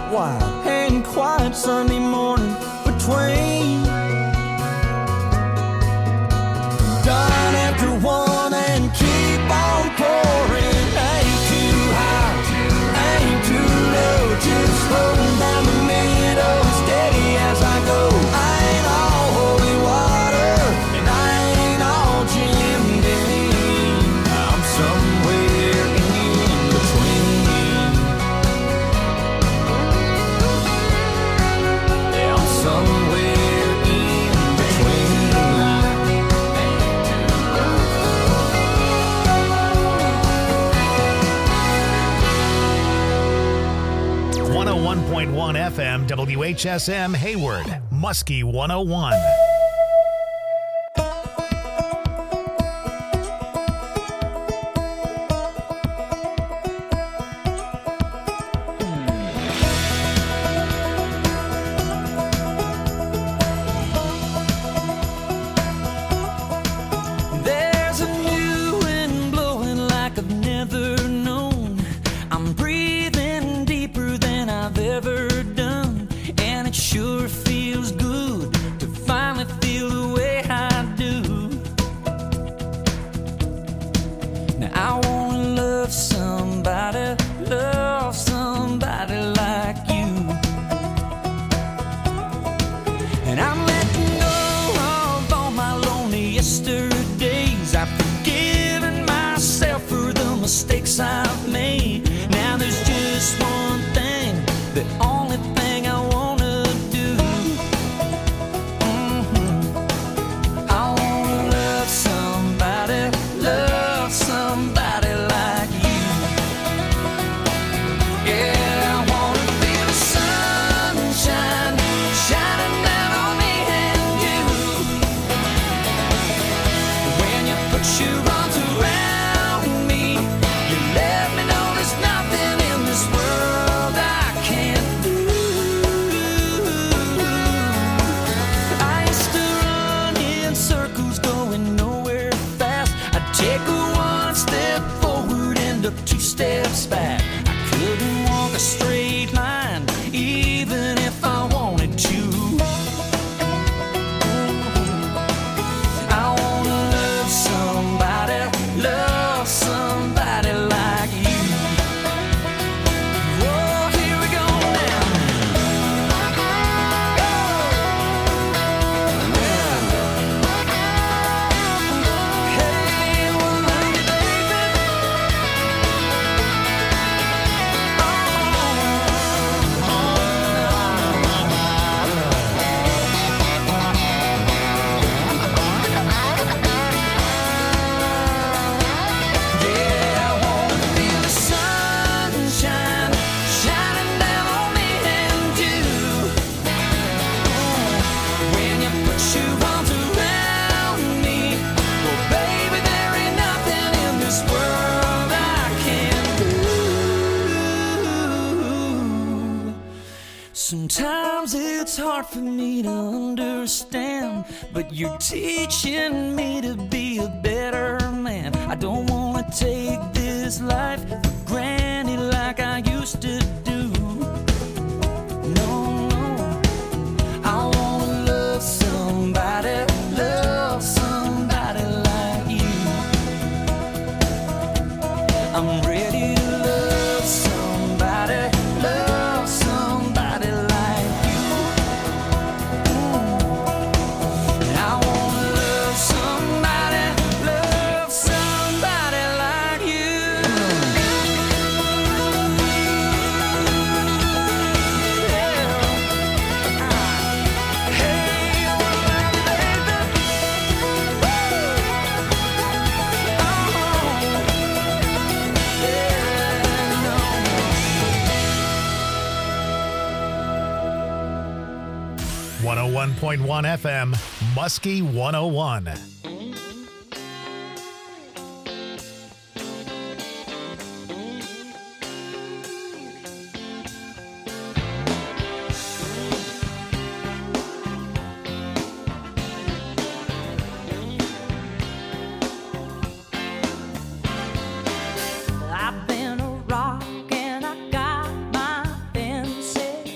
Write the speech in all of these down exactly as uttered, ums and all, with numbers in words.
wild and quiet Sunday morning between dawn after one and keep on pouring. Ain't too high, ain't too low, just floating down the middle, steady as I go. I ain't all holy water, and I ain't all Jim Dean. I'm somewhere in between. Yeah, I'm somewhere in between. one oh one point one F M W H S M Hayward, Muskie one oh one. There's a new wind blowing like I've never known. I'm breathing deeper than I've ever done, and it sure feels good to finally feel the way I do. Now I wanna love somebody, love somebody like you. And I'm letting go of all my lonely yesterdays. I've forgiven myself for the mistakes I've made. Now there's just one thing, the only thing I wanna do. Mhm. I wanna love somebody, love somebody like you. Yeah, I wanna feel the sunshine shining down on me and you. When you put your arms around me, you let me know there's nothing in this world I can't do. I used to run in circles going nowhere fast. I'd take a one step forward, end up two steps back. I couldn't walk a straight line even if I wanted to. I wanna love somebody, love somebody like you. Whoa, here we go now. Hey, well, love you, baby. Yeah, I wanna feel the sunshine shining down on me and you. When you put your arms around me, well, baby, there ain't nothing in this world I can't do. Sometimes it's hard for me to understand, but you're teaching me to be a better man. I don't wanna take this life for granted like I used to do. No, no. I wanna love somebody, love somebody like you. I'm ready to love somebody, love somebody like you. And I wanna love somebody, love somebody like you. one oh one point one F M, Muskie one oh one. I've been a rock and I got my fences.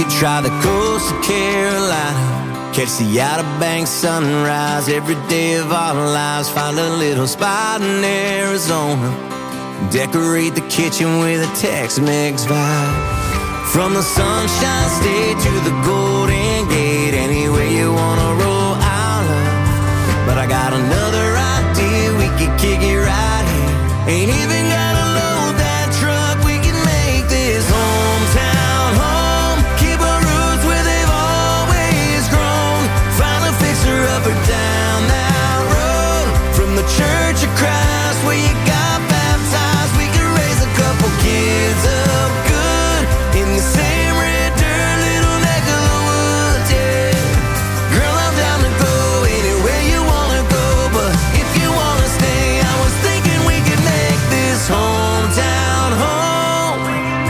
try the coast of Carolina, catch the Outer Banks sunrise every day of our lives. Find a little spot in Arizona, decorate the kitchen with a Tex-Mex vibe. From the Sunshine State to the Golden Gate, anywhere you wanna roll, I'll love. But I got another idea, we could kick it right here. Ain't even gotta load that truck, we can make this hometown home. Keep our roots where they've always grown. Find a fixer-upper down that road. From the Church of Christ where you got baptized, we could raise a couple kids up good in the same red dirt, little neck of the woods, yeah. Girl, I'm down to go anywhere you wanna go, but if you wanna stay, I was thinking we could make this hometown home.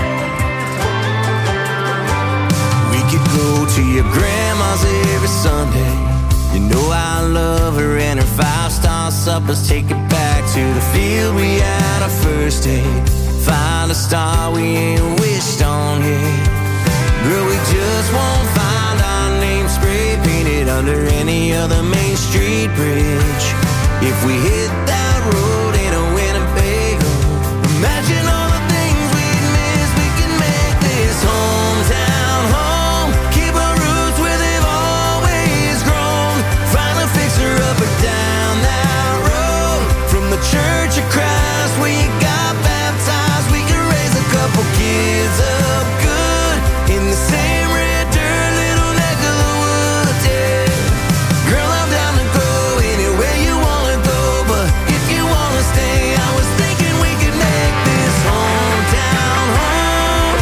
We could go to your grandma's every Sunday. You know I love her and her five-star suppers. Take it back to the field we had our first date. Find a star we ain't wished on yet. Girl, we just won't find our name spray painted under any other Main Street bridge. If we hit that road in a Winnebago, imagine all the things we'd miss. We can make this hometown home. Keep our roots where they've always grown. Find a fixer-upper down that road. From the Church of Christ where you got baptized, we can raise a couple kids up good in the same red dirt, little neck of the woods, yeah. Girl, I'm down to go anywhere you wanna go, but if you wanna stay, I was thinking we could make this hometown home.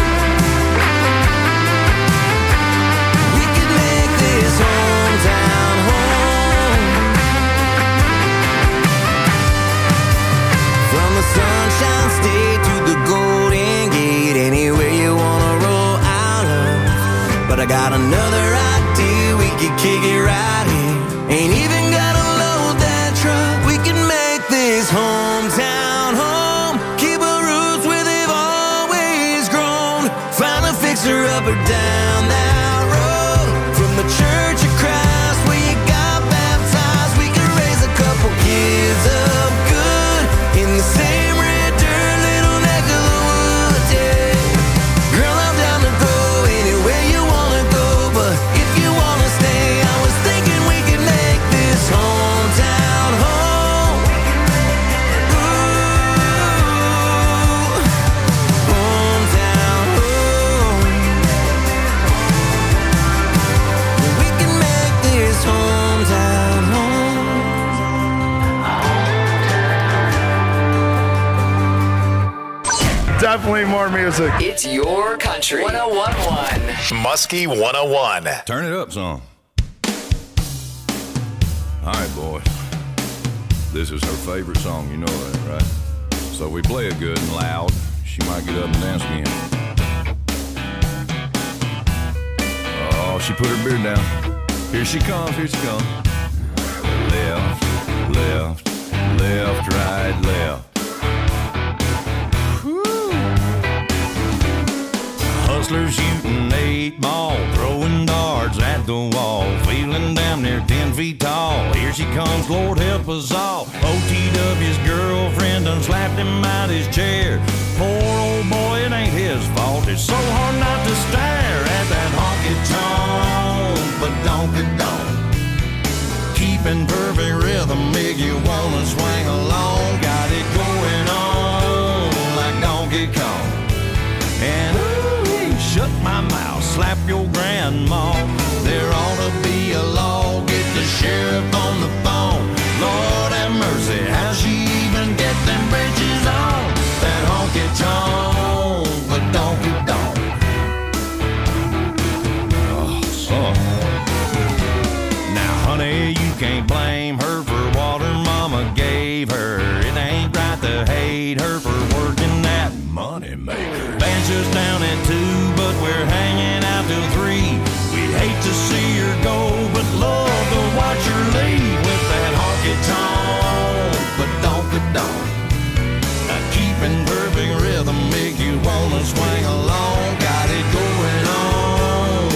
We could make this hometown home. From the Sunshine State to the Golden Gate, anywhere you wanna roll, I'll love. But I got another idea, we could kick it right here. Ain't even gotta load that truck, we can make this hometown home. Keep our roots where they've always grown. Find a fixer-upper down that road. From the Church of Christ where you got baptized, we can raise a couple kids up good in the same red dirt, little neck of the woods, yeah. Girl, I'm down to go anywhere you wanna go, but if you wanna stay, I was thinking we could make this hometown home. Ooh, hometown home. We can make this hometown home. Definitely more music. It's your country. one oh one point one. Muskie one oh one. Turn it up some. All right, boys. This is her favorite song, you know that, right? So we play it good and loud. She might get up and dance again. Oh, she put her beard down. Here she comes, here she comes. Left, left, left, right, left. Hustlers shooting eight ball, throwing darts at the wall, feeling damn near ten feet tall. Here she comes, Lord help us all. O T W's girlfriend done slapped him out his chair. Poor old boy, it ain't his fault. It's so hard not to stare at that honky-tonk, but donky-donk. Keeping perfect rhythm, make you wanna swing along. Got it going on like Donkey Kong. And shut my mouth, slap your grandma. There ought to be a law, get the sheriff on the phone. Lord have mercy, how she even get them britches on? That honky-tonk, but donkey-donk. Oh, son. Now, honey, you can't blame her for what her mama gave her. It ain't right to hate her for working that money maker. Band's just down at two, but we're hanging out till three. We'd hate to see her go, but love to watch her leave with that honky-tonk, but donk-a-donk. Now keeping perfect rhythm make you wanna swing along. Got it going on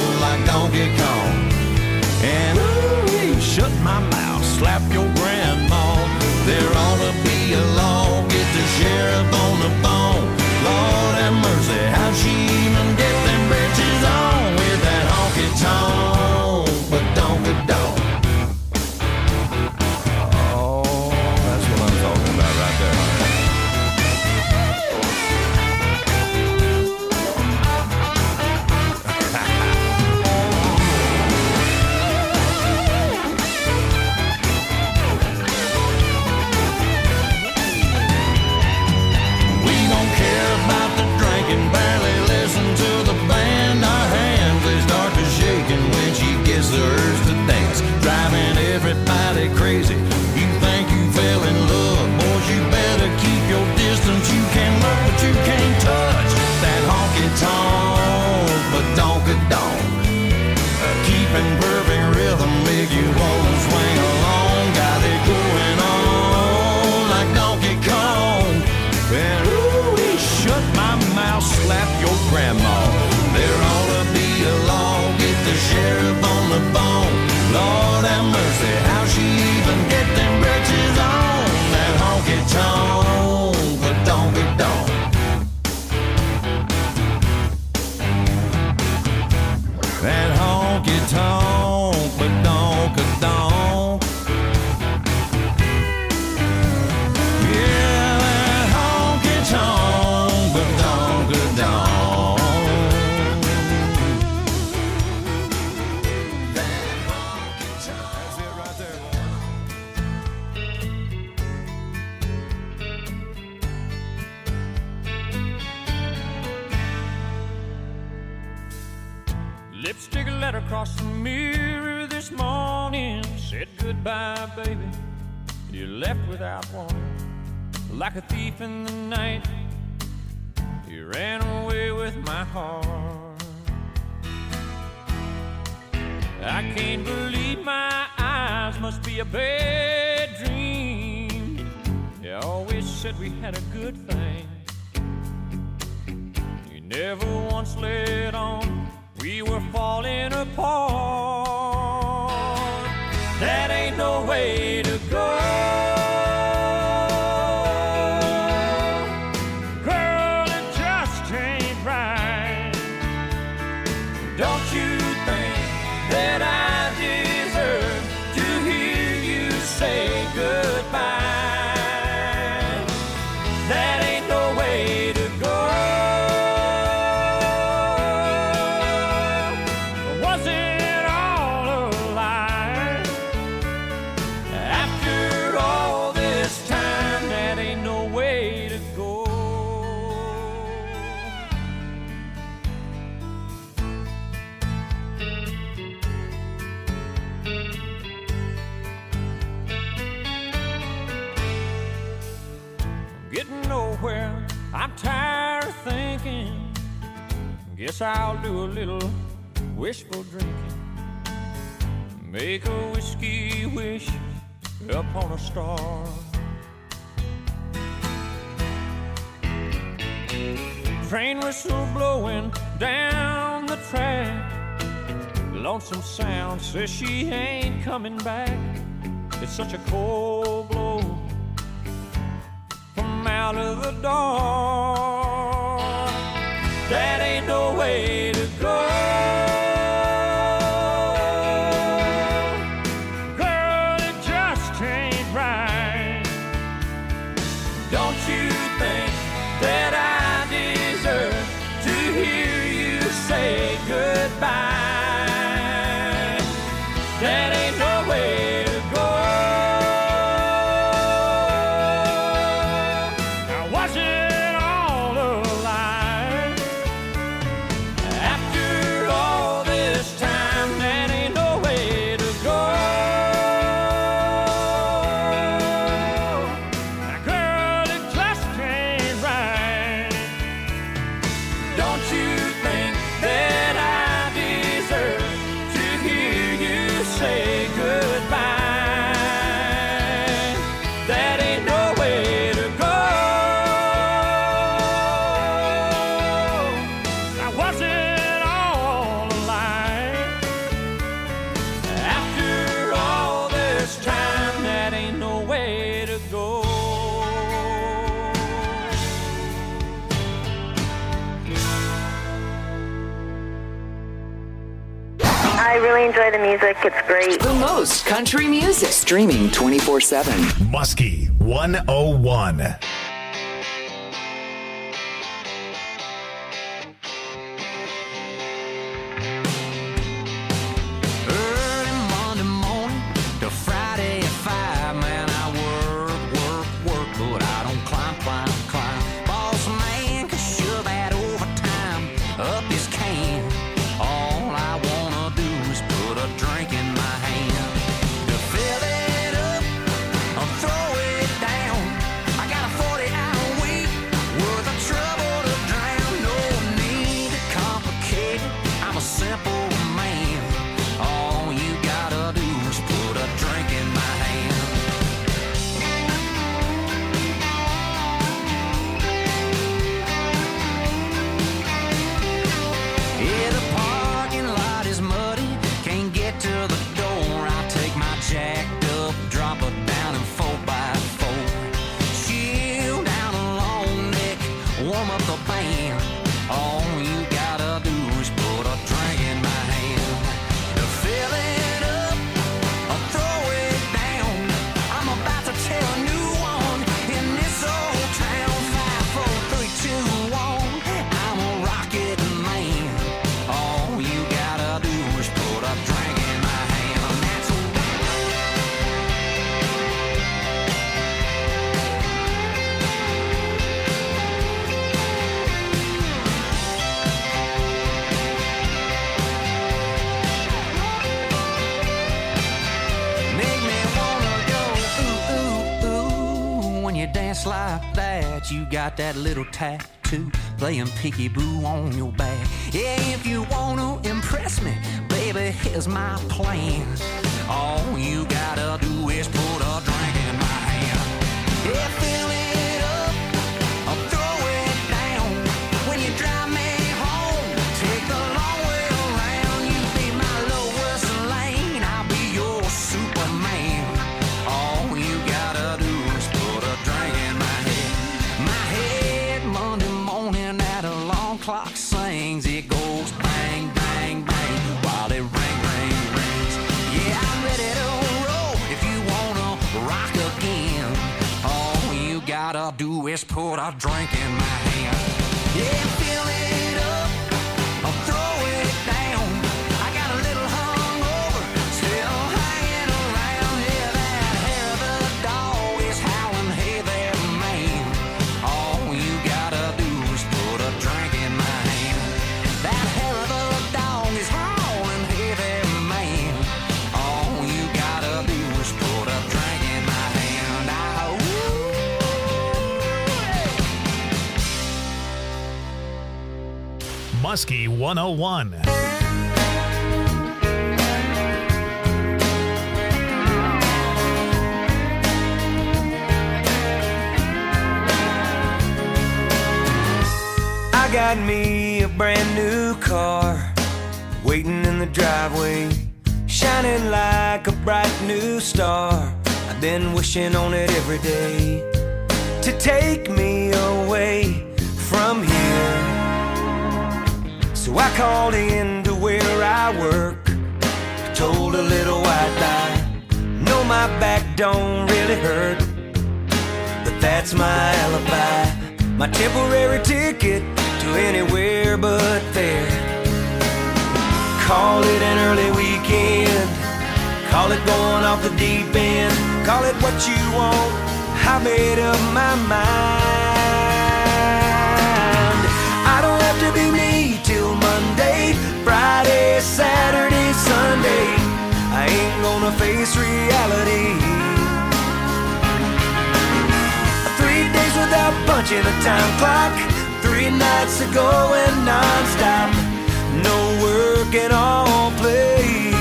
honky-tonk, but donk-a-donk. Keeping perfect rhythm make you wanna swing along. Got it going on like Donkey Kong. And ooh, shut my mouth, slap your grandma. There ought to be a law, get the sheriff on the phone. Lord have mercy, how she even get them britches on? That honky-tonk, but donk-a-donk. That honky-tonk, but donk-a-donk. Yeah, that honky-tonk, but donk-a-donk. That honky-tonk. That's it right there. Lipstick letter across the mirror this morning. Said goodbye, baby. You left without warning. Like a thief in the night, you ran away with my heart. I can't believe my eyes, must be a bad dream. You always said we had a good thing. You never once let on we were falling apart. That ain't no way to go. Girl, it just ain't right. Don't you think that I deserve to hear you say goodbye? That ain't no way to go. I'm tired of thinking. Guess I'll do a little wishful drinking. Make a whiskey wish upon a star. Train whistle blowing down the track. Lonesome Sound says she ain't coming back. It's such a cold blow from out of the dark. That ain't no way to go. Girl, it just ain't right. Don't you think that I deserve to hear you say goodbye? That ain't no way to go. I really enjoy the music. It's great. The most country music. Streaming twenty-four seven. Muskie one oh one. Early Monday morning to Friday at five, man, I work, work, work, but I don't climb, climb, climb. Boss man can shove that overtime up his can. All I wanna do is put a drink in my hand. To fill it up or throw it down, I got a forty that you got that little tattoo playing peekaboo on your back. Yeah, if you want to impress me, baby, here's my plan. All you gotta do is put a drink in my hand. Yeah, fill it up, I'll throw it down. When you drive me home, take the long way around. You be my Lois Lane, I'll be your Superman. All you gotta do is put a drink in my head. My head Monday morning at alarm clock sings. It goes bang, bang, bang while it ring, ring, rings. Yeah, I'm ready to roll if you wanna rock again. All you gotta do is put a drink in my hand. Yeah, fill it up, I'll throw it down. I got a little hungover, still hanging around. Yeah, that hair of the dog is howling, hey there, man. All you gotta do is put a drink in my hand. That hair of the dog is howling, hey there, man. All you gotta do is put a drink in my hand. Ah, ooh, Muskie one oh one. I got me a brand new car waiting in the driveway, shining like a bright new star. I've been wishing on it every day to take me away from here. So I called in to where I work, told a little white lie. No, my back don't really hurt, but that's my alibi, my temporary ticket to anywhere but there. Call it an early weekend, call it going off the deep end, call it what you want, I made up my mind. I don't have to be me till Monday, Friday, Saturday, Sunday. I ain't gonna face reality. Three days without punching a time clock, three nights of going non-stop, no work and all play.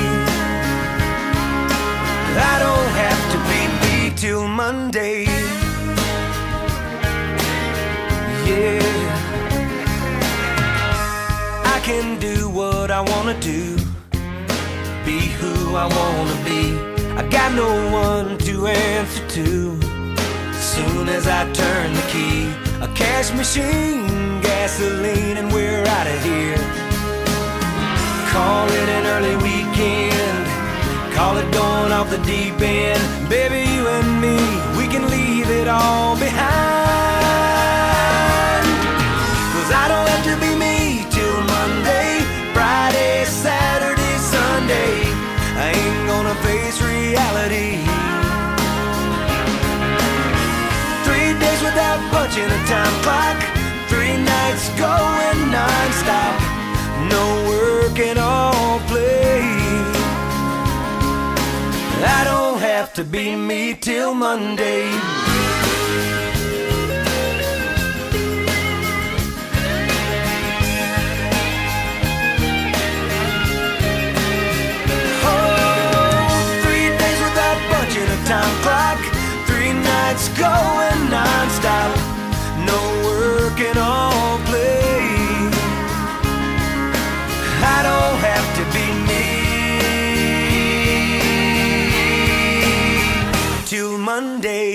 I don't have to be me till Monday. Yeah, I can do what I wanna do, be who I wanna be. I got no one to answer to. Soon as I turn the key, a cash machine, gasoline, and we're out of here. Call it an early weekend, call it going off the deep end. Baby, you and me, we can leave it all behind. Cause I don't have to be me till Monday, Friday, Saturday, Sunday. I ain't gonna face reality. Three days without punching a time clock, three nights going non-stop, no work and all play. I don't have to be me till Monday. Time clock, three nights going non-stop, no work and all play. I don't have to be me till Monday.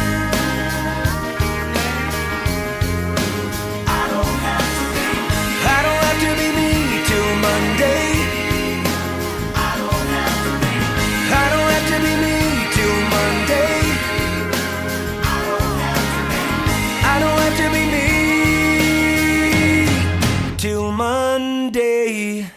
I don't have to be I don't have to be me till Monday. I don't have to be I don't have to be me till Monday. I don't have to be I don't have to be me till Monday.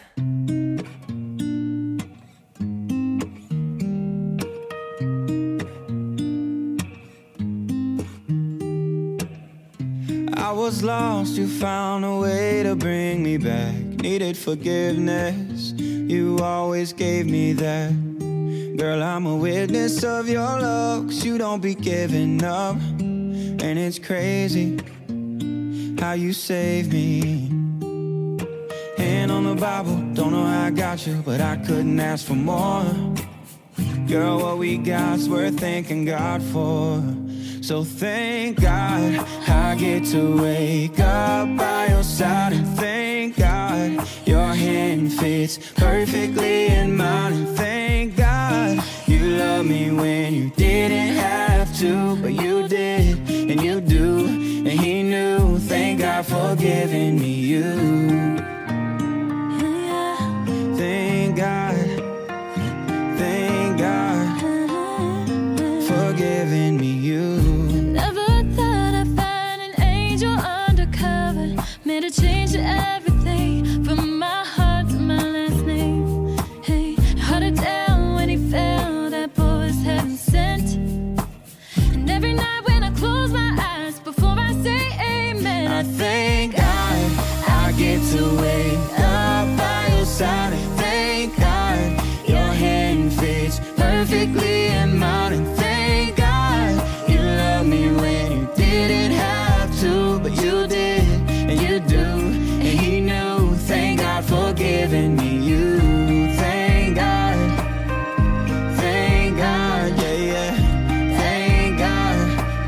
I was lost, you found a way to bring me back. Needed forgiveness, you always gave me that. Girl, I'm a witness of your love, 'cause you don't be giving up. And it's crazy how you saved me. Hand on the Bible, don't know how I got you, but I couldn't ask for more. Girl, what we got's worth thanking God for. So thank God I get to wake up by your side. And thank God your hand fits perfectly in mine. And thank God you love me when you didn't have to, but you did, and you do, and he knew. Thank God for giving me you. Thank God, thank God for giving me you. Never thought I'd find an angel undercover, made a change to everything, from my heart to my last name. Hey, held it down when he fell, that boy was heaven sent. And every night when I close my eyes, before I say amen, I thank God I get to wake up by your side. And thank God your hand fits perfectly in mine. And thank God you love me when you didn't have to, but you did, and you do, and he knew. Thank God for giving me you. Thank God, thank God, yeah, yeah. Thank God.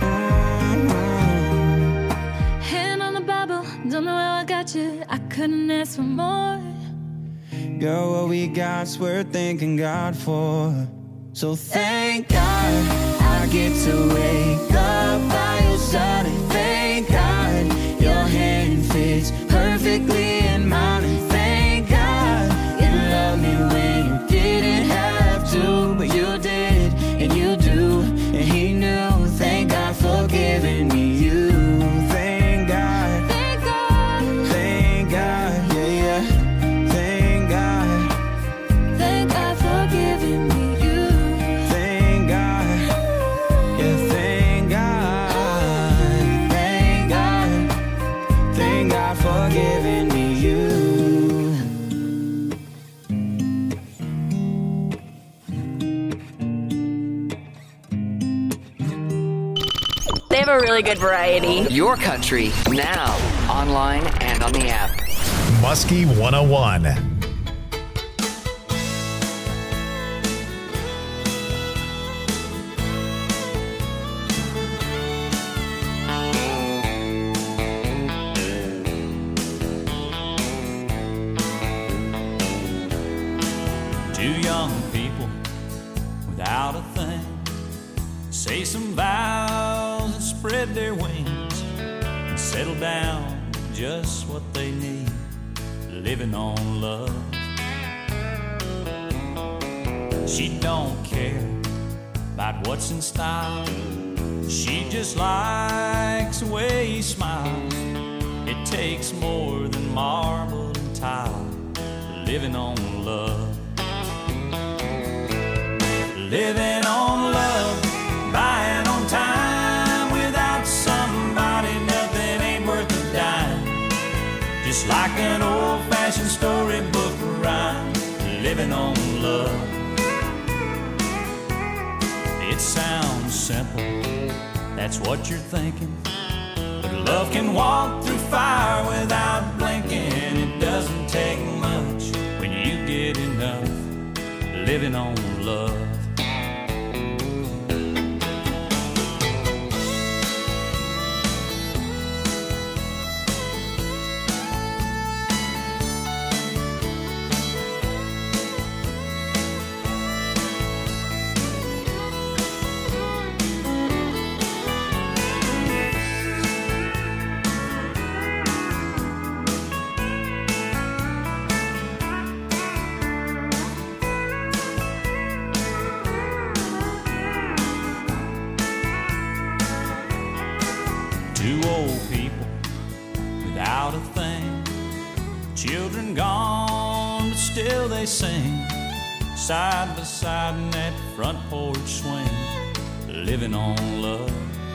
Mm-hmm. hand on the Bible, don't know how I got you, I couldn't ask for more. Girl, what we got's worth thanking God for. So thank God I get to wake up by your side. And thank God your hand fits perfectly in mine. And thank God you love me when you didn't have to, but you did, and you do, and he knew. Thank God for giving me you. Thank God, Thank God, thank God, yeah, yeah. Thank God, thank God for giving me you. thank God, yeah, thank God, thank God, thank God for giving me you. They have a really good variety. Your country, now, online and on the app. Muskie one oh one. Two young people without a thing say some vows and spread their wings and settle down with just what they need, living on love. She don't care about what's in style, she just likes the way he smiles. It takes more than marble and tile, living on love. Living on love, buying on time. Without somebody, nothing ain't worth a dime. Just like an old-fashioned storybook rhyme, living on love. It sounds simple, that's what you're thinking, but love can walk through fire without blinking. It doesn't take much when you get enough, living on love. Two old people without a thing, children gone, but still they sing, side by side in that front porch swing, living on love.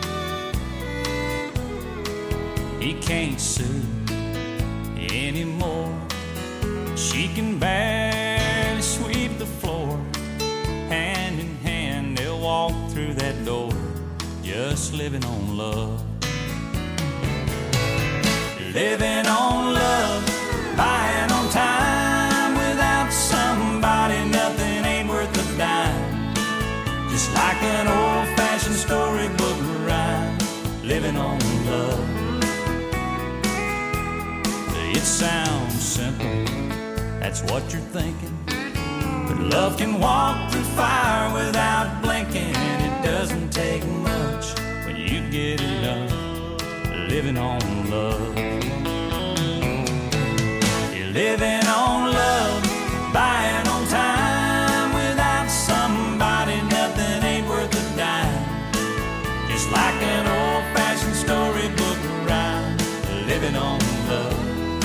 He can't sue anymore, she can barely sweep the floor. Hand in hand they'll walk through that door, just living living on love. Living on love, buying on time. Without somebody, nothing ain't worth a dime. Just like an old-fashioned storybook rhyme. Living on love. It sounds simple, that's what you're thinking. But love can walk through fire without blinking. It doesn't take much when you get enough. Living on love. You're living on love, buying on time. Without somebody, nothing ain't worth a dime. Just like an old-fashioned storybook rhyme. Living on love.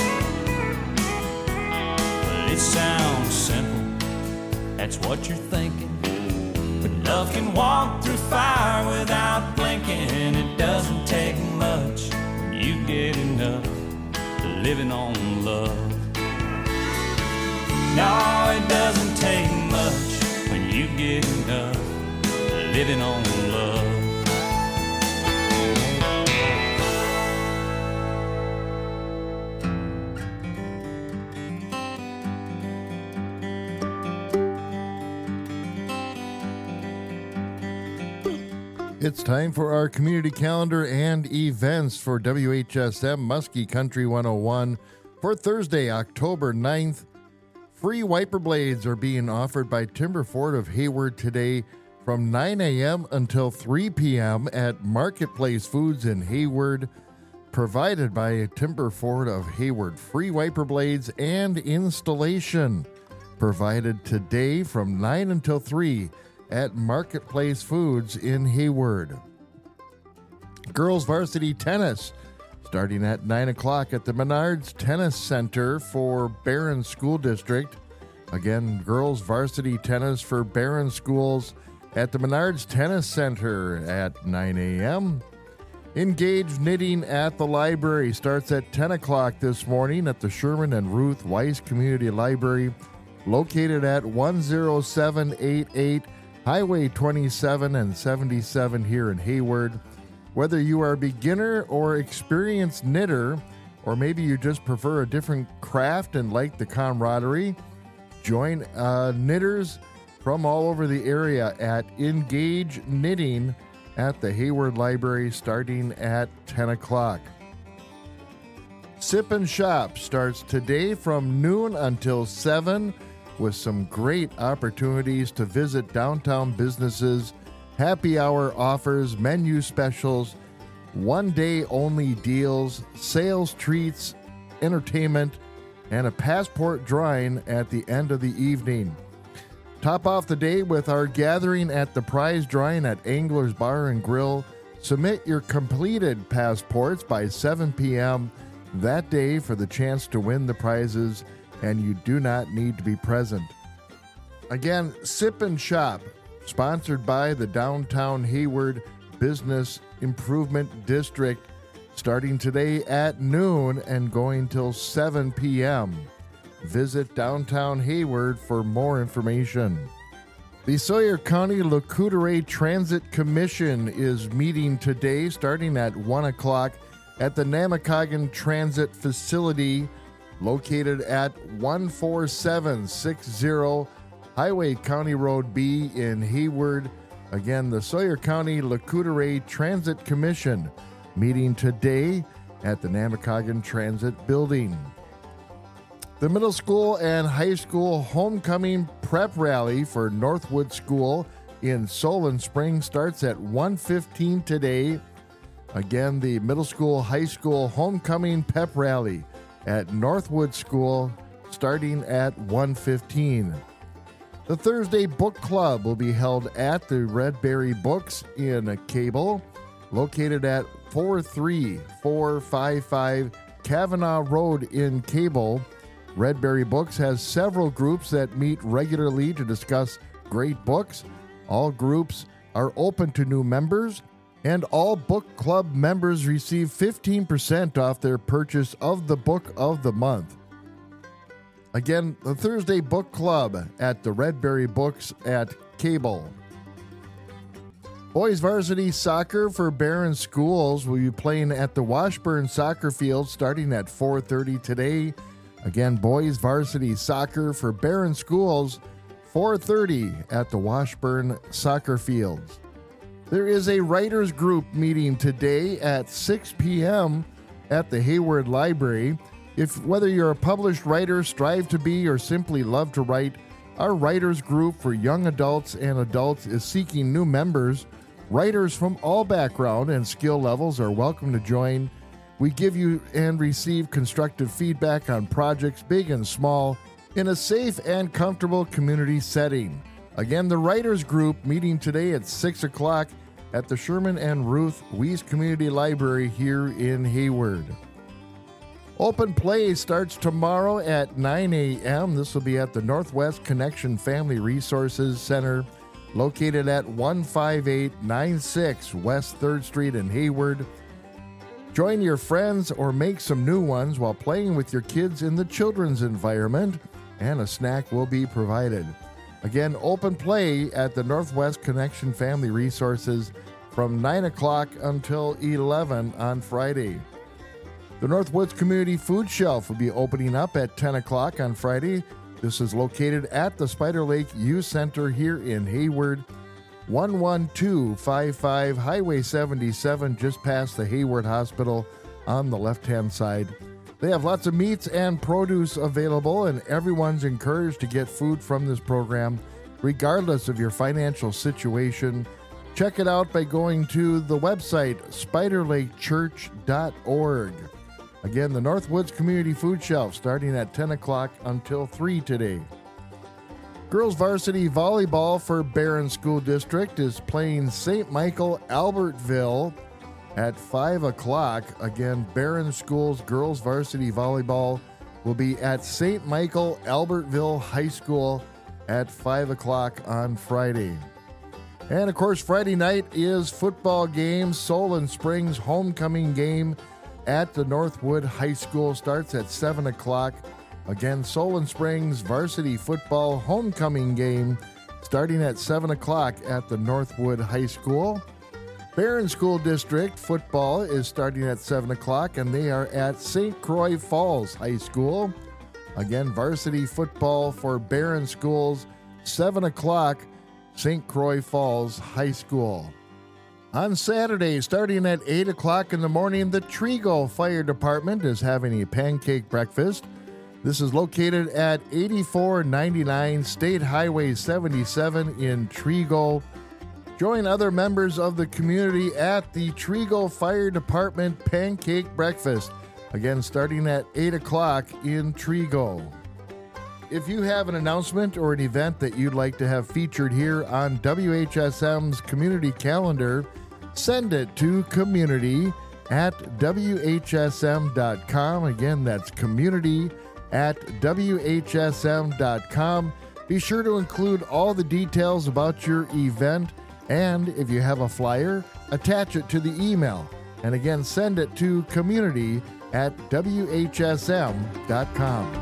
It sounds simple, that's what you're thinking. But love can walk through fire without blinking. It doesn't take much when you get enough. Living on love. No, it doesn't take much when you get enough. Living on love. It's time for our community calendar and events for W H S M Muskie Country one oh one for Thursday, October ninth. Free wiper blades are being offered by Timber Ford of Hayward today from nine a.m. until three p.m. at Marketplace Foods in Hayward, provided by Timber Ford of Hayward. Free wiper blades and installation provided today from nine until three at Marketplace Foods in Hayward. Girls varsity tennis starting at nine o'clock at the Menards Tennis Center for Barron School District. Again, girls varsity tennis for Barron Schools at the Menards Tennis Center at nine a.m. Engage knitting at the library starts at ten o'clock this morning at the Sherman and Ruth Weiss Community Library, located at one oh seven eighty-eight Highway twenty-seven and seventy-seven here in Hayward. Whether you are a beginner or experienced knitter, or maybe you just prefer a different craft and like the camaraderie, join uh, knitters from all over the area at Engage Knitting at the Hayward Library starting at ten o'clock. Sip and Shop starts today from noon until seven, with some great opportunities to visit downtown businesses, happy hour offers, menu specials, one-day only deals, sales treats, entertainment, and a passport drawing at the end of the evening. Top off the day with our gathering at the prize drawing at Angler's Bar and Grill. Submit your completed passports by seven p.m. that day for the chance to win the prizes, and you do not need to be present. Again, Sip and Shop, sponsored by the Downtown Hayward Business Improvement District, starting today at noon and going till seven p.m. Visit Downtown Hayward for more information. The Sawyer County Lacouture Transit Commission is meeting today starting at one o'clock at the Namakagon Transit Facility, located at one four seven six zero Highway County Road B in Hayward. Again, the Sawyer County Lacouture Transit Commission meeting today at the Namakagon Transit Building. The middle school and high school homecoming prep rally for Northwood School in Solon Springs starts at one fifteen today. Again, the middle school, high school homecoming pep rally at Northwood School starting at one fifteen. The Thursday Book Club will be held at the Redberry Books in Cable, located at four three four five five Kavanaugh Road in Cable. Redberry Books has several groups that meet regularly to discuss great books. All groups are open to new members, and all book club members receive fifteen percent off their purchase of the book of the month. Again, the Thursday Book Club at the Redberry Books at Cable. Boys varsity soccer for Barron Schools will be playing at the Washburn Soccer Field starting at four thirty today. Again, boys varsity soccer for Barron Schools, four thirty at the Washburn Soccer Fields. There is a writers group meeting today at six p.m. at the Hayward Library. If whether you're a published writer, strive to be, or simply love to write, our writers group for young adults and adults is seeking new members. Writers from all background and skill levels are welcome to join. We give you and receive constructive feedback on projects big and small in a safe and comfortable community setting. Again, the writers group meeting today at six o'clock at the Sherman and Ruth Weiss Community Library here in Hayward. Open play starts tomorrow at nine a.m. This will be at the Northwest Connection Family Resources Center, located at one five eight nine six West third Street in Hayward. Join your friends or make some new ones while playing with your kids in the children's environment, and a snack will be provided. Again, open play at the Northwest Connection Family Resources from nine o'clock until eleven on Friday. The Northwoods Community Food Shelf will be opening up at ten o'clock on Friday. This is located at the Spider Lake Youth Center here in Hayward, one one two five five Highway seventy-seven, just past the Hayward Hospital on the left-hand side. They have lots of meats and produce available, and everyone's encouraged to get food from this program, regardless of your financial situation. Check it out by going to the website spider lake church dot org. Again, the Northwoods Community Food Shelf starting at ten o'clock until three today. Girls Varsity Volleyball for Barron School District is playing Saint Michael Albertville at five o'clock. Again, Barron School's Girls Varsity Volleyball will be at Saint Michael Albertville High School at five o'clock on Friday. And of course, Friday night is football game. Solon Springs homecoming game at the Northwood High School starts at seven o'clock. Again, Solon Springs varsity football homecoming game starting at seven o'clock at the Northwood High School. Barron School District football is starting at seven o'clock, and they are at Saint Croix Falls High School. Again, varsity football for Barron Schools, seven o'clock, Saint Croix Falls High School. On Saturday, starting at eight o'clock in the morning, the Trigo Fire Department is having a pancake breakfast. This is located at eighty-four ninety-nine State Highway seventy-seven in Trigo. Join other members of the community at the Trigo Fire Department Pancake Breakfast. Again, starting at eight o'clock in Trigo. If you have an announcement or an event that you'd like to have featured here on W H S M's community calendar, send it to community at W H S M dot com. Again, that's community at W H S M dot com. Be sure to include all the details about your event, and if you have a flyer, attach it to the email. And again, send it to community at W H S M dot com.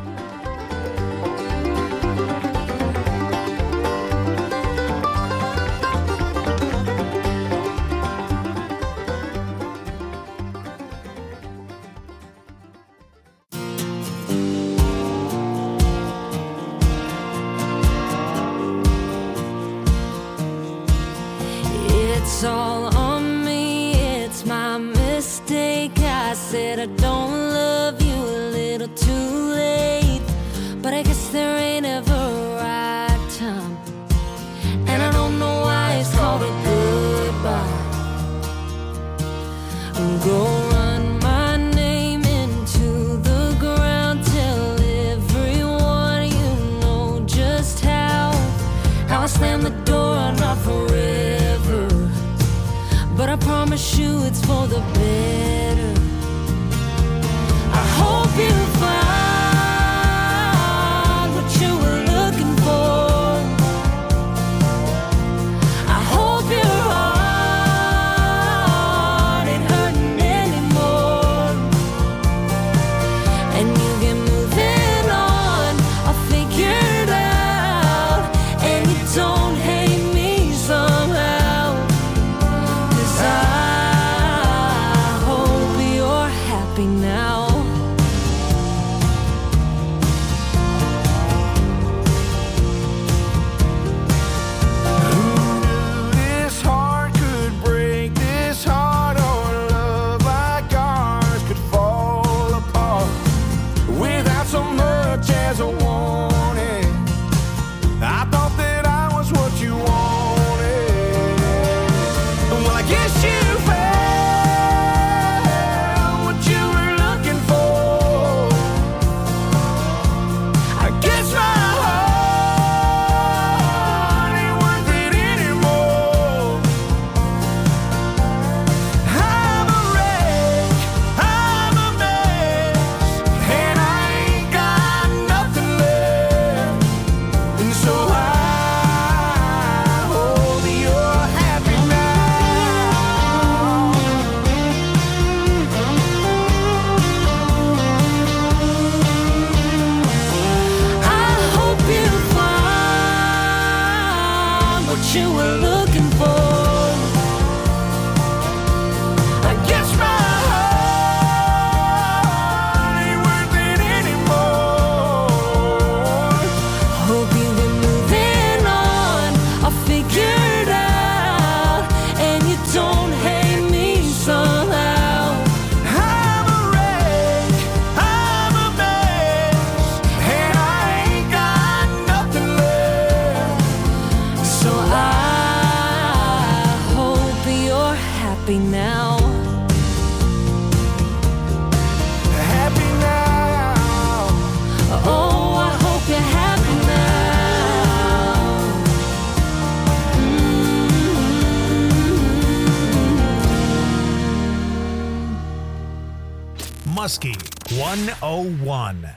It's all on me, it's my mistake. I said I don't love you a little too late, but I guess there ain't ever a right time, and I don't know why it's called a goodbye. Go run my name into the ground, tell everyone you know just how how I slam the door, I'm not forever, but I promise you it's for the better. I hope you find what you were looking for. I hope your heart ain't hurting anymore, and you get moving on. I'll figure it out, and you don't hate me somehow. Muskie one oh one.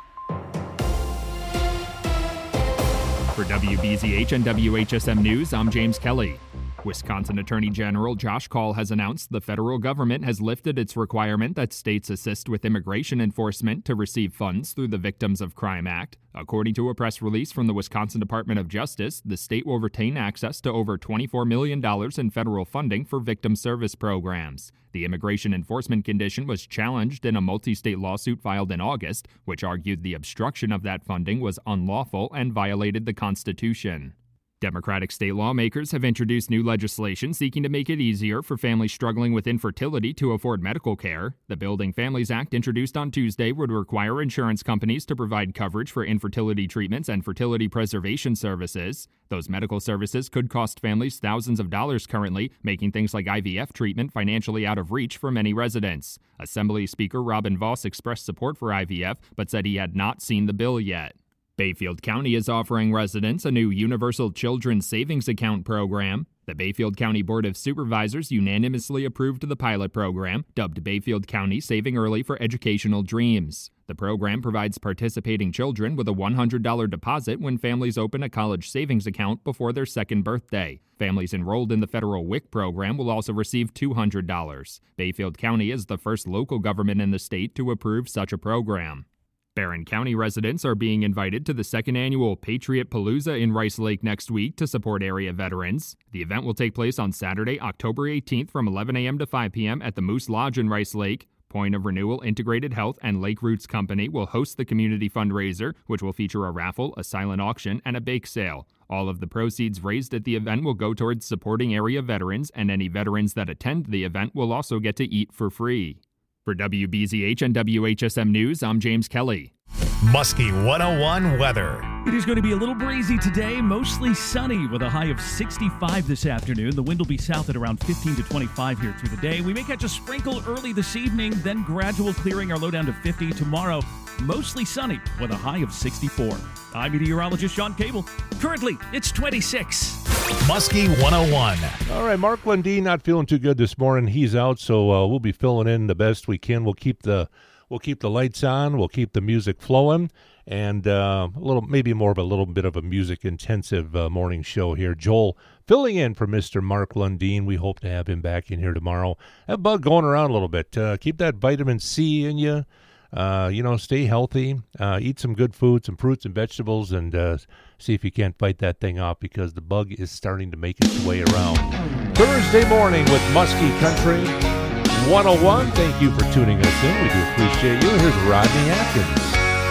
For W B Z H and W H S M News, I'm James Kelly. Wisconsin Attorney General Josh Kaul has announced the federal government has lifted its requirement that states assist with immigration enforcement to receive funds through the Victims of Crime Act. According to a press release from the Wisconsin Department of Justice, the state will retain access to over twenty-four million dollars in federal funding for victim service programs. The immigration enforcement condition was challenged in a multi-state lawsuit filed in August, which argued the obstruction of that funding was unlawful and violated the Constitution. Democratic state lawmakers have introduced new legislation seeking to make it easier for families struggling with infertility to afford medical care. The Building Families Act, introduced on Tuesday, would require insurance companies to provide coverage for infertility treatments and fertility preservation services. Those medical services could cost families thousands of dollars currently, making things like I V F treatment financially out of reach for many residents. Assembly Speaker Robin Vos expressed support for I V F, but said he had not seen the bill yet. Bayfield County is offering residents a new Universal Children's Savings Account program. The Bayfield County Board of Supervisors unanimously approved the pilot program, dubbed Bayfield County Saving Early for Educational Dreams. The program provides participating children with a one hundred dollars deposit when families open a college savings account before their second birthday. Families enrolled in the federal W I C program will also receive two hundred dollars. Bayfield County is the first local government in the state to approve such a program. Barron County residents are being invited to the second annual Patriot Palooza in Rice Lake next week to support area veterans. The event will take place on Saturday, October eighteenth from eleven a.m. to five p.m. at the Moose Lodge in Rice Lake. Point of Renewal Integrated Health and Lake Roots Company will host the community fundraiser, which will feature a raffle, a silent auction, and a bake sale. All of the proceeds raised at the event will go towards supporting area veterans, and any veterans that attend the event will also get to eat for free. For W B Z H and W H S M News, I'm James Kelly. Muskie one oh one weather. It is going to be a little breezy today, mostly sunny with a high of sixty-five this afternoon. The wind will be south at around fifteen to twenty-five here through the day. We may catch a sprinkle early this evening, then gradual clearing, our low down to fifty. Tomorrow, mostly sunny with a high of sixty-four. I'm meteorologist Sean Cable. Currently, it's twenty-six. Muskie one oh one. All right, Mark Lundeen not feeling too good this morning. He's out, so uh, we'll be filling in the best we can. We'll keep the we'll keep the lights on. We'll keep the music flowing, and uh, a little maybe more of a little bit of a music-intensive uh, morning show here. Joel filling in for Mister Mark Lundeen. We hope to have him back in here tomorrow. Have bug going around a little bit. Uh, keep that vitamin C in you. Uh, you know, stay healthy, uh, eat some good food, some fruits and vegetables, and uh, see if you can't fight that thing off, because the bug is starting to make its way around. Thursday morning with Muskie Country one oh one. Thank you for tuning us in. We do appreciate you. Here's Rodney Atkins.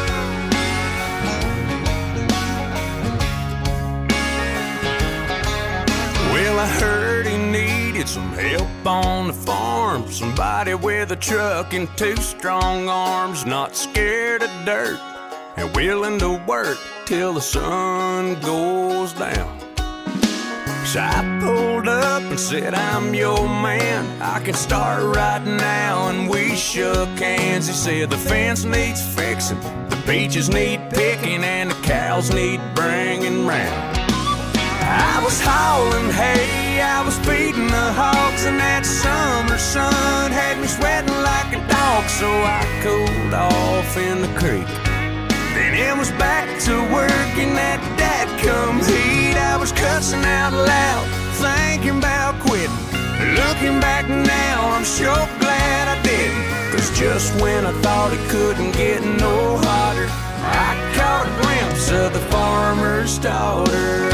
Well, I heard he needed some help on the farm. Somebody with a truck and two strong arms, not scared of dirt and willing to work till the sun goes down. So I pulled up and said, I'm your man, I can start right now. And we shook hands. He said the fence needs fixing, the peaches need picking, and the cows need bringing round. I was hauling hay, I was feeding the hogs, and that summer sun had me sweating like a dog. So I cooled off in the creek, then it was back to work in that dadcum heat. I was cussing out loud, thinking about quitting. Looking back now, I'm sure glad I didn't, 'cause just when I thought it couldn't get no hotter, I caught a glimpse of the farmer's daughter.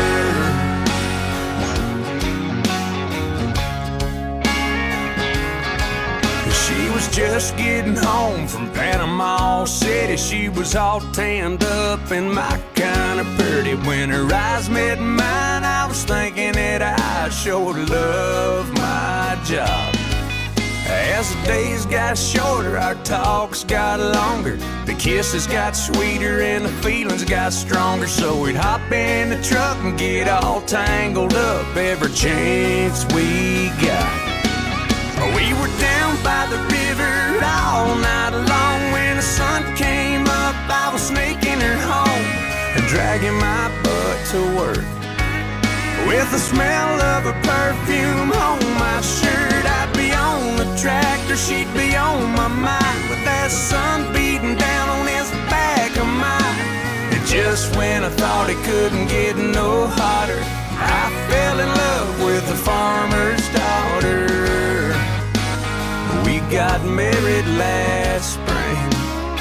She was just getting home from Panama City. She was all tanned up and my kind of pretty. When her eyes met mine, I was thinking that I sure love my job. As the days got shorter, our talks got longer. The kisses got sweeter and the feelings got stronger. So we'd hop in the truck and get all tangled up every chance we got. We were down by the river all night long. When the sun came up, I was sneaking her home and dragging my butt to work. With the smell of her perfume on my shirt, I'd be on the tractor, she'd be on my mind with that sun beating down on his back of mine. And just when I thought it couldn't get no hotter, I fell in love with the farmer's daughter. We got married last spring.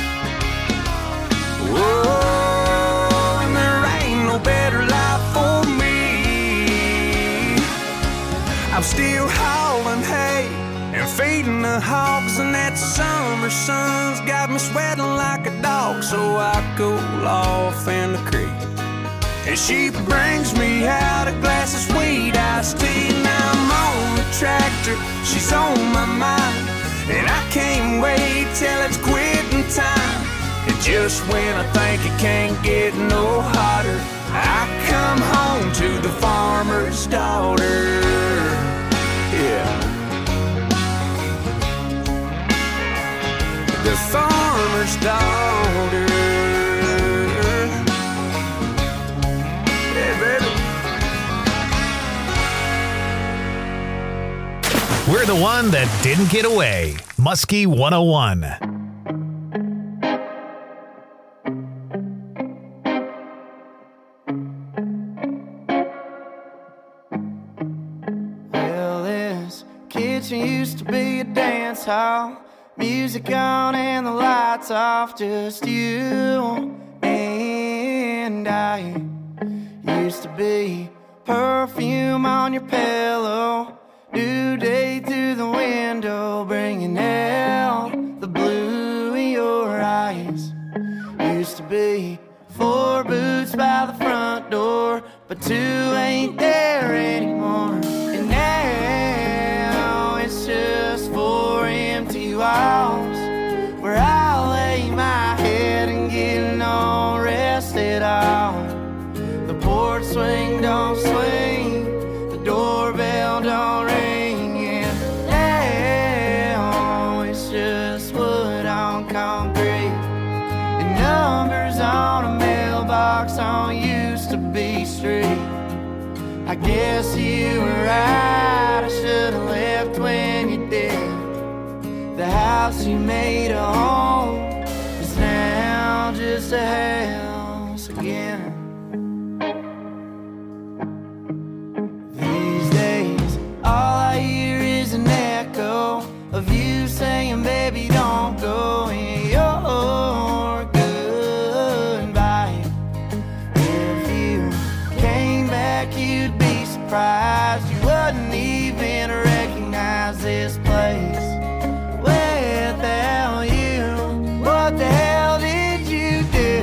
Whoa, and there ain't no better life for me. I'm still hauling hay and feeding the hogs, and that summer sun's got me sweating like a dog. So I cool off in the creek, and she brings me out a glass of sweet iced tea. Now I'm on the tractor, she's on my mind, and I can't wait till it's quitting time. And just when I think it can't get no hotter, I come home to the farmer's daughter. Yeah. The farmer's daughter. Yeah, baby. We're the one that didn't get away. Muskie one oh one. Well, this kitchen used to be a dance hall. Music on and the lights off, just you and I. Used to be perfume on your pillow, new day through the window, bringing out the blue in your eyes. Used to be four boots by the front door, but two ain't there anymore. And now it's just four empty walls, where I lay my head and get no rest at all. The porch swing don't swing, the doorbell don't ring, and now it's just wood on concrete, and numbers on a mailbox on used to be street. I guess you were right, I should've left when you did. The house you made a home is now just a house again. These days, all I hear is an echo of you saying, baby, don't go in your goodbye. If you came back, you'd be surprised. You wouldn't even recognize this place without you. What the hell did you do?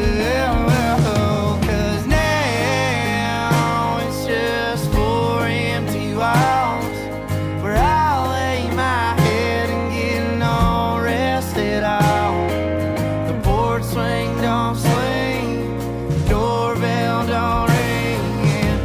'Cause now it's just four empty walls, where I lay my head and get no rest at all. The porch swing don't swing, the doorbell don't ring, and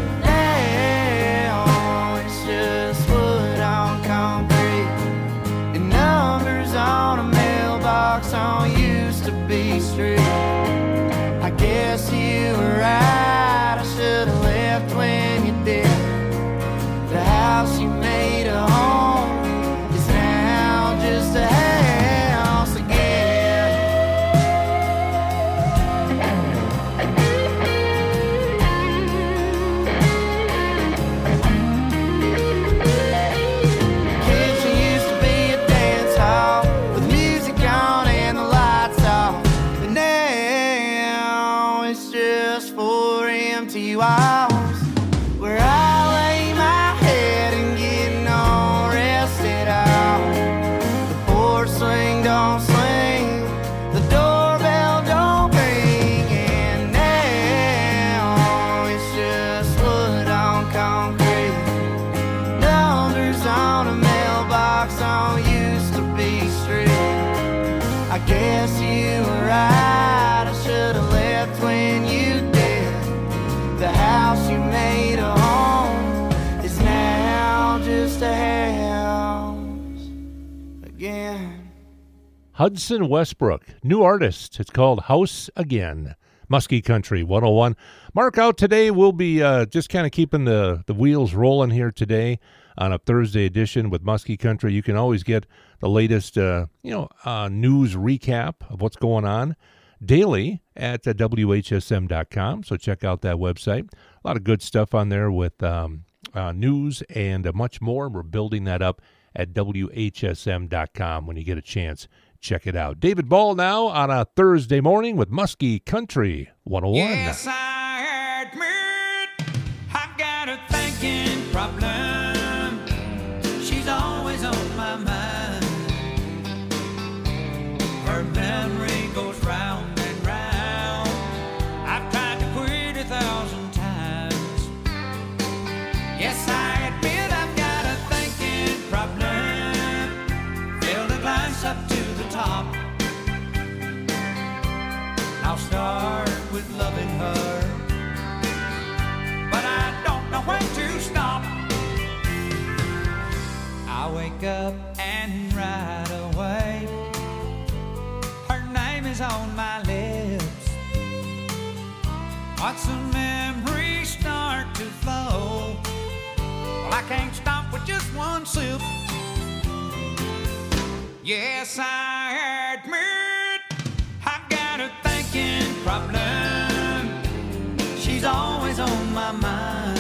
now it's just wood on concrete, and numbers on a mailbox on used to be street. I guess you were right, I should've left when you did. The house you made a home is now just a house again. Kitchen used to be a dance hall with music on and the lights off, but now it's just four empty walls, where I lay my head and get no rest at all. The porch swing don't swing, the doorbell don't ring, and now it's just wood on concrete, numbers on a mailbox on used to be street. I guess you were right, I should've left when you did. The house you made a home is now just a house again. Hudson Westbrook, new artist. It's called House Again. Muskie Country one oh one. Mark out today. We'll be uh, just kind of keeping the, the wheels rolling here today. on a Thursday edition with Muskie Country. You can always get the latest, uh, you know, uh, news recap of what's going on daily at uh, W H S M dot com. So check out that website. A lot of good stuff on there with um, uh, news and uh, much more. We're building that up at W H S M dot com. When you get a chance, check it out. David Ball now on a Thursday morning with Muskie Country one oh one. Yes, I admit I've got a thinking problem. She's always on my mind. Her memory goes round and round. I've tried to quit a thousand times. Yes, I admit I've got a thinking problem. Fill the glass up to the top. I'll start with loving her, but I don't know when to stop. I wake up and right away her name is on my lips. Watch the memories start to flow. Well, I can't stop with just one sip. Yes, I admit I've got a thinking problem. She's always on my mind.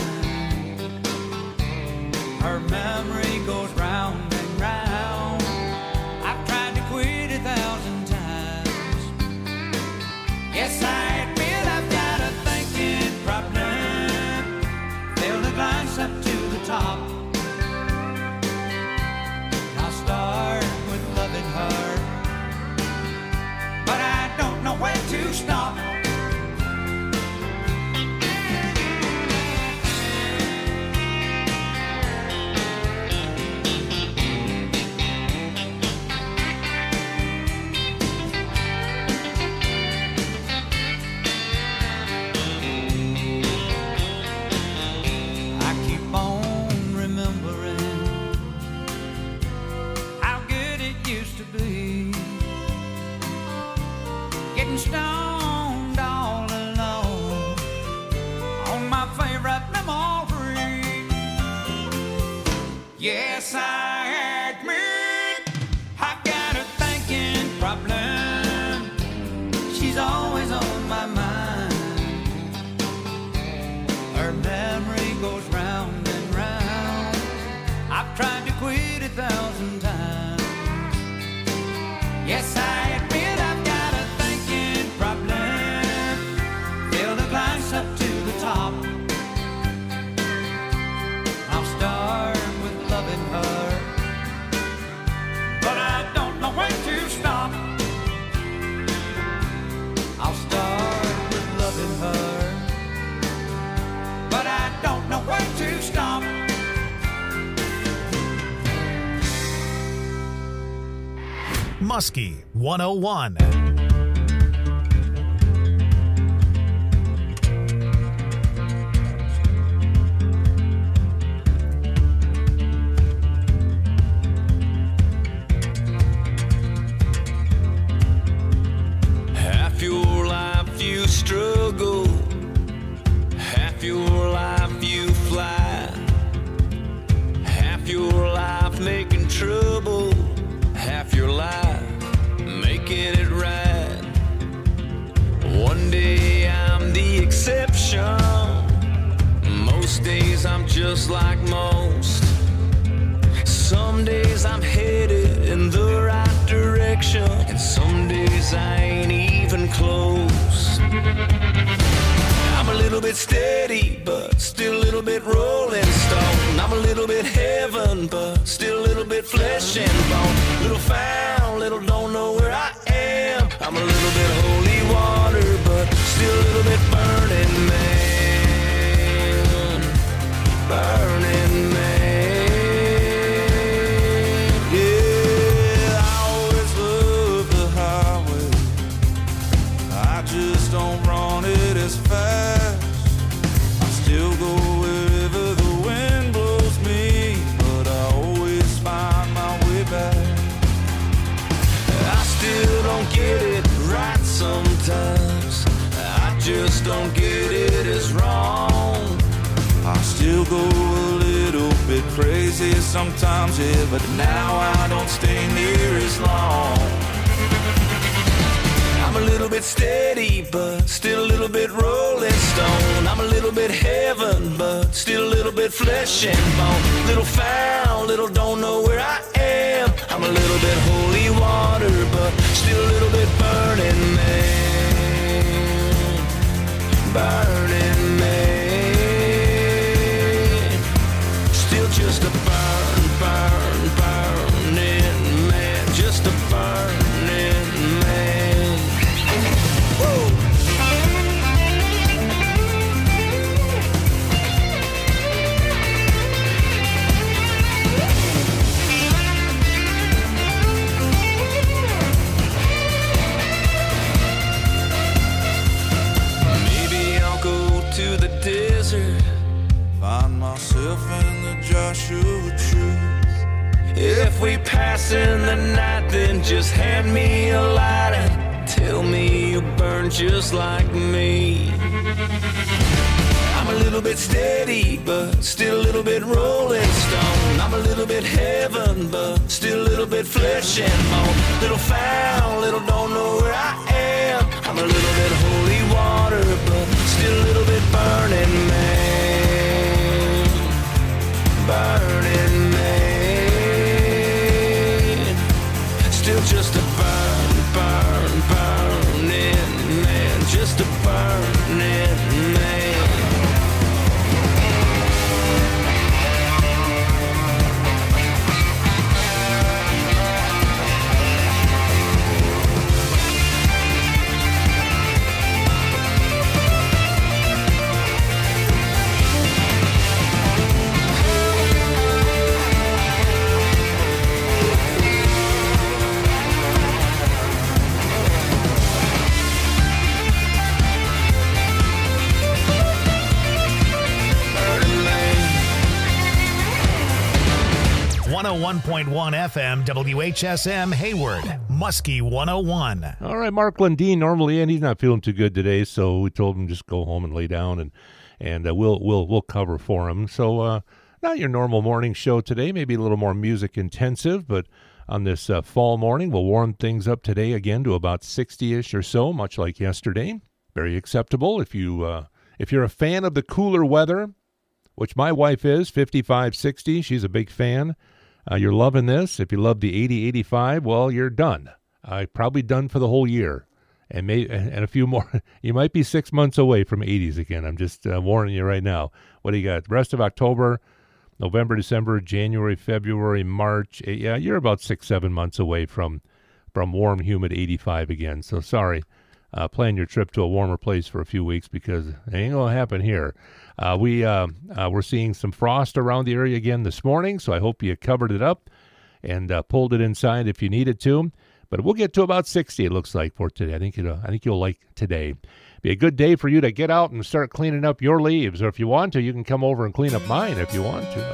Her memory goes round and round. I've tried to quit a thousand times. Yes, I admit I've got a thinking problem. Fill the glass up to the top. I'll start with loving her, but I don't know when to stop. Stoned all alone on my favorite memory. Yes, I admit I've got a thinking problem. She's always on my mind. Her memory goes round and round. I've tried to quit a thousand times. Yes, I admit I've got a thinking problem. Fill the glass up to the top. I'll start with loving her, but I don't know when to stop. I'll start with loving her, but I don't know when to stop. Muskie one oh one. Half your life you struggle, half your life you fly, half your life making trouble, half your life making it right. One day I'm the exception, most days I'm just like most. Some days I'm headed in the right direction, and some days I ain't even close. I'm a little bit steady, but still a little bit rolling stone. I'm a little bit heaven, but still a little bit flesh and bone. Little found, little don't know where I am. I'm a little bit holy water, but still a little bit burning man. Burning man. Yeah, I always love the highway. I just don't run it as fast. I still go wherever the wind blows me, but I always find my way back. I still don't get it right sometimes. I just don't get it as wrong. I still go a little bit crazy sometimes, yeah, but now I don't stay near as long. I'm a little bit steady, but still a little bit rolling stone. I'm a little bit heaven, but still a little bit flesh and bone. Little foul, little don't know where I am. I'm a little bit holy water, but still a little bit burning man. Burning man. Still just a burn, burn, burning man. Just a burning man. Woo! To the desert, find myself in the Joshua trees. If we pass in the night, then just hand me a lighter and tell me you burn just like me. I'm a little bit steady, but still a little bit rolling stone. I'm a little bit heaven, but still a little bit flesh and bone. Little foul, little don't know where I am. I'm a little bit holy water, but still a little bit burning man. Burning man. Still just a burn, burn, burning man. Just a burning man. one oh one point one F M, W H S M, Hayward, Muskie one oh one. All right, Mark Lundeen normally in. He's not feeling too good today, so we told him just go home and lay down, and and uh, we'll we'll we'll cover for him. So uh, not your normal morning show today, maybe a little more music intensive, but on this uh, fall morning, we'll warm things up today again to about sixty-ish or so, much like yesterday. Very acceptable if you uh, if you're a fan of the cooler weather, which my wife is, fifty-five, sixty. She's a big fan. Uh, you're loving this. If you love the eighty, eighty-five, well, you're done. Uh, probably done for the whole year. And may, and a few more. You might be six months away from eighties again. I'm just uh, warning you right now. What do you got? The rest of October, November, December, January, February, March. Eh, yeah, you're about six, seven months away from, from warm, humid eighty-five again. So sorry. Uh, plan your trip to a warmer place for a few weeks because it ain't going to happen here. Uh, we, uh, uh, we're seeing some frost around the area again this morning, so I hope you covered it up and uh, pulled it inside if you needed to. But we'll get to about sixty, it looks like, for today. I think, you I think you'll like today. Be a good day for you to get out and start cleaning up your leaves. Or if you want to, you can come over and clean up mine if you want to.